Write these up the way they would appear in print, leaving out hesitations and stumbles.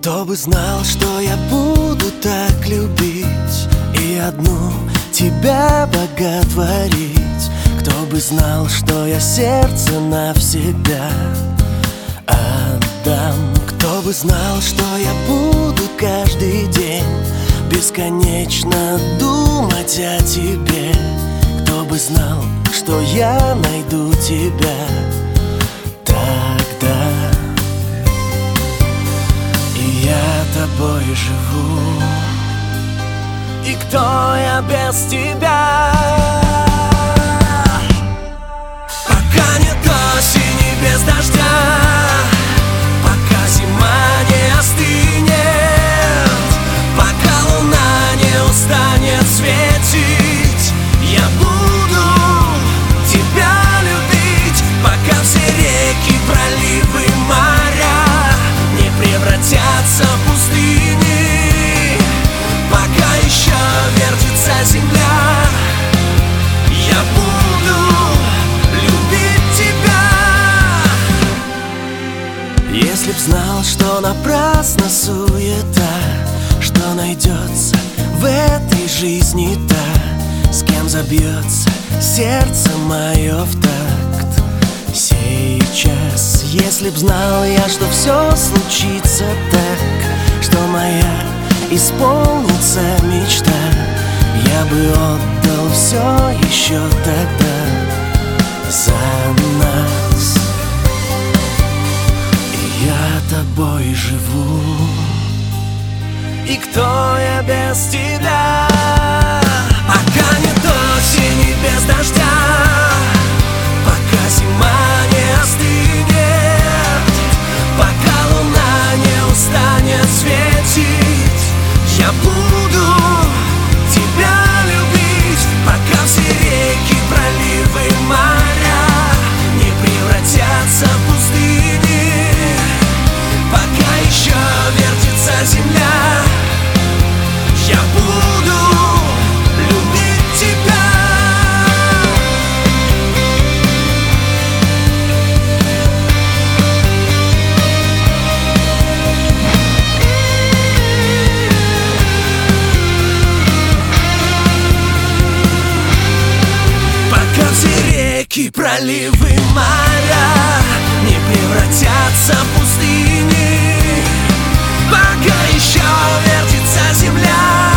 Кто бы знал, что я буду так любить и одну тебя боготворить. Кто бы знал, что я сердце навсегда отдам. Кто бы знал, что я буду каждый день бесконечно думать о тебе. Кто бы знал, что я найду тебя тогда, и я тобой живу. И кто я без тебя? Пока нет осени без дождя, пока зима не остынет, пока луна не устанет светить, я буду тебя любить, пока все реки, проливы, моря не превратятся в пустыни, пока еще вертится земля, я буду любить тебя. Если б знал, что напрасно суета, что найдется в этой жизни та, с кем забьется сердце мое в такт сейчас. Если б знал я, что все случится так, что моя исполнится мечта, я бы отдал все еще тогда за нас. И я тобой живу. И кто я без тебя? Пока нет осени без дождя, пока зима не остынет, пока луна не устанет светить, я буду тебя любить, пока все реки, проливы, моря не превратятся в пустыни, пока еще вертится земля, я буду любить тебя. Пока все реки, проливы, моря не превратятся в пустыни, пока еще вертится земля,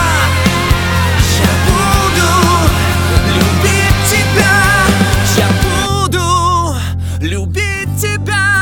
я буду любить тебя, я буду любить тебя.